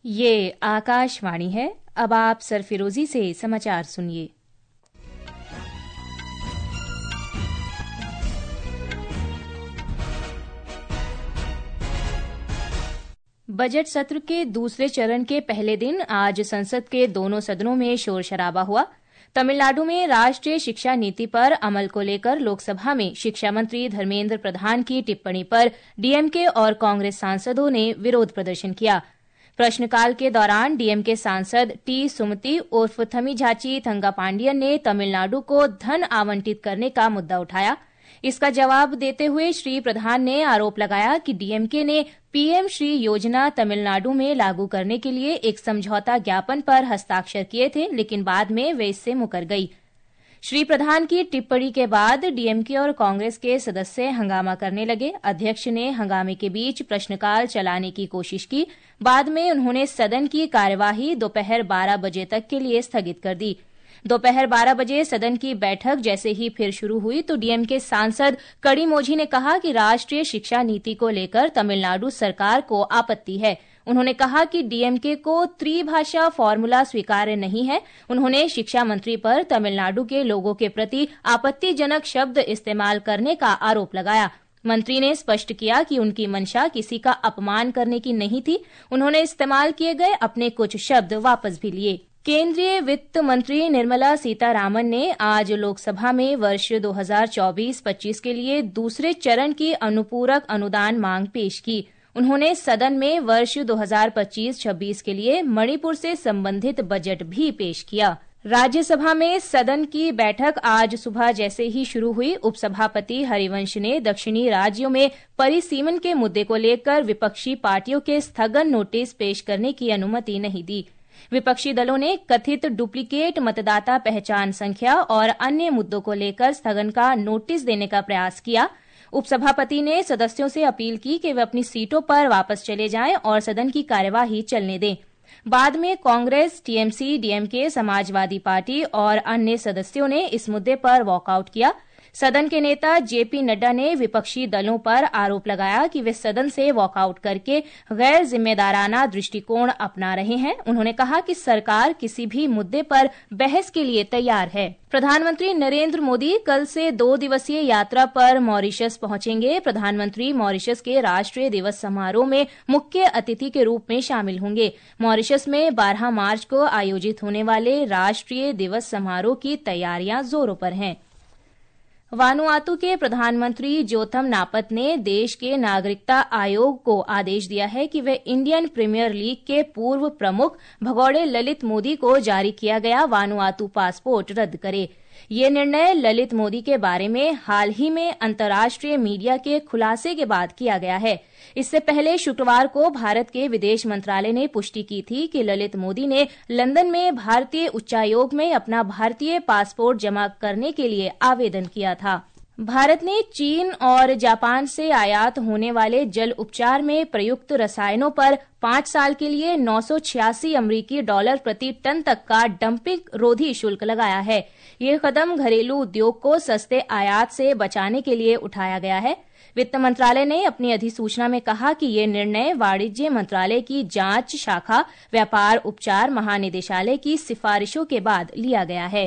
ये आकाशवाणी है। अब आप सरफिरोजी से समाचार सुनिए। बजट सत्र के दूसरे चरण के पहले दिन आज संसद के दोनों सदनों में शोर शराबा हुआ। तमिलनाडु में राष्ट्रीय शिक्षा नीति पर अमल को लेकर लोकसभा में शिक्षा मंत्री धर्मेंद्र प्रधान की टिप्पणी पर डीएमके और कांग्रेस सांसदों ने विरोध प्रदर्शन किया। प्रश्नकाल के दौरान डीएमके सांसद टी सुमति उर्फ थमीझाची थंगापांडियन ने तमिलनाडु को धन आवंटित करने का मुद्दा उठाया। इसका जवाब देते हुए श्री प्रधान ने आरोप लगाया कि डीएमके ने पीएम श्री योजना तमिलनाडु में लागू करने के लिए एक समझौता ज्ञापन पर हस्ताक्षर किए थे, लेकिन बाद में वे इससे मुकर गई। श्री प्रधान की टिप्पणी के बाद डीएमके और कांग्रेस के सदस्य हंगामा करने लगे। अध्यक्ष ने हंगामे के बीच प्रश्नकाल चलाने की कोशिश की। बाद में उन्होंने सदन की कार्यवाही दोपहर 12 बजे तक के लिए स्थगित कर दी। दोपहर 12 बजे सदन की बैठक जैसे ही फिर शुरू हुई तो डीएमके सांसद कड़ीमोझी ने कहा कि राष्ट्रीय शिक्षा नीति को लेकर तमिलनाडु सरकार को आपत्ति है। उन्होंने कहा कि डीएमके को त्रिभाषा फॉर्मूला स्वीकार्य नहीं है। उन्होंने शिक्षा मंत्री पर तमिलनाडु के लोगों के प्रति आपत्तिजनक शब्द इस्तेमाल करने का आरोप लगाया। मंत्री ने स्पष्ट किया कि उनकी मंशा किसी का अपमान करने की नहीं थी। उन्होंने इस्तेमाल किए गए अपने कुछ शब्द वापस भी लिए। केंद्रीय वित्त मंत्री निर्मला सीतारामन ने आज लोकसभा में वर्ष 2024-25 के लिए दूसरे चरण की अनुपूरक अनुदान मांग पेश की। उन्होंने सदन में वर्ष 2025-26 के लिए मणिपुर से संबंधित बजट भी पेश किया। राज्यसभा में सदन की बैठक आज सुबह जैसे ही शुरू हुई, उपसभापति हरिवंश ने दक्षिणी राज्यों में परिसीमन के मुद्दे को लेकर विपक्षी पार्टियों के स्थगन नोटिस पेश करने की अनुमति नहीं दी। विपक्षी दलों ने कथित डुप्लीकेट मतदाता पहचान संख्या और अन्य मुद्दों को लेकर स्थगन का नोटिस देने का प्रयास किया। उपसभापति ने सदस्यों से अपील की कि वे अपनी सीटों पर वापस चले जाएं और सदन की कार्यवाही चलने दें। बाद में Congress, TMC, DMK, Samajwadi party और अन्य सदस्यों ने इस मुद्दे पर वॉकआउट किया। सदन के नेता जेपी नड्डा ने विपक्षी दलों पर आरोप लगाया कि वे सदन से वॉकआउट करके गैर जिम्मेदाराना दृष्टिकोण अपना रहे हैं। उन्होंने कहा कि सरकार किसी भी मुद्दे पर बहस के लिए तैयार है। प्रधानमंत्री नरेंद्र मोदी कल से 2 दिवसीय यात्रा पर मॉरिशस पहुंचेंगे। प्रधानमंत्री मॉरिशस के राष्ट्रीय दिवस समारोह में मुख्य अतिथि के रूप में शामिल होंगे। मॉरिशस में 12 मार्च को आयोजित होने वाले राष्ट्रीय दिवस समारोह की तैयारियां जोरों पर हैं। वानुआतू के प्रधानमंत्री जोथम नापत ने देश के नागरिकता आयोग को आदेश दिया है कि वे इंडियन प्रीमियर लीग के पूर्व प्रमुख भगौड़े ललित मोदी को जारी किया गया वानुआतू पासपोर्ट रद्द करे। ये निर्णय ललित मोदी के बारे में हाल ही में अंतर्राष्ट्रीय मीडिया के खुलासे के बाद किया गया है। इससे पहले शुक्रवार को भारत के विदेश मंत्रालय ने पुष्टि की थी कि ललित मोदी ने लंदन में भारतीय उच्चायोग में अपना भारतीय पासपोर्ट जमा करने के लिए आवेदन किया था। भारत ने चीन और जापान से आयात होने वाले जल उपचार में प्रयुक्त रसायनों पर 5 साल के लिए $986 प्रति टन तक का डंपिंग रोधी शुल्क लगाया है। ये कदम घरेलू उद्योग को सस्ते आयात से बचाने के लिए उठाया गया है। वित्त मंत्रालय ने अपनी अधिसूचना में कहा कि ये निर्णय वाणिज्य मंत्रालय की जांच शाखा व्यापार उपचार महानिदेशालय की सिफारिशों के बाद लिया गया है।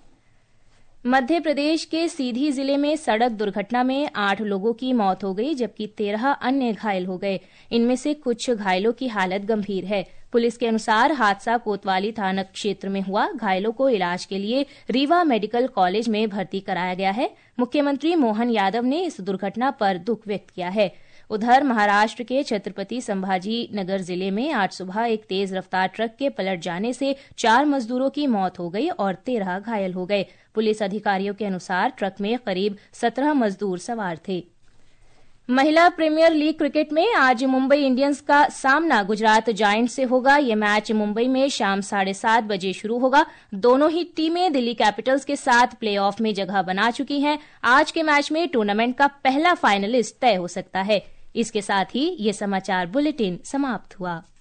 मध्य प्रदेश के सीधी जिले में सड़क दुर्घटना में 8 लोगों की मौत हो गई, जबकि 13 अन्य घायल हो गए। इनमें से कुछ घायलों की हालत गंभीर है। पुलिस के अनुसार हादसा कोतवाली थाना क्षेत्र में हुआ। घायलों को इलाज के लिए रीवा मेडिकल कॉलेज में भर्ती कराया गया है। मुख्यमंत्री मोहन यादव ने इस दुर्घटना पर दुख व्यक्त किया है। उधर महाराष्ट्र के छत्रपति संभाजी नगर जिले में आज सुबह एक तेज रफ्तार ट्रक के पलट जाने से 4 मजदूरों की मौत हो गई और 13 घायल हो गए। पुलिस अधिकारियों के अनुसार ट्रक में करीब 17 मजदूर सवार थे। महिला प्रीमियर लीग क्रिकेट में आज मुंबई इंडियंस का सामना गुजरात जायंट्स से होगा। यह मैच मुंबई में शाम 7:30 बजे शुरू होगा। दोनों ही टीमें दिल्ली कैपिटल्स के साथ प्लेऑफ में जगह बना चुकी हैं। आज के मैच में टूर्नामेंट का पहला फाइनलिस्ट तय हो सकता है। इसके साथ ही ये समाचार बुलेटिन समाप्त हुआ।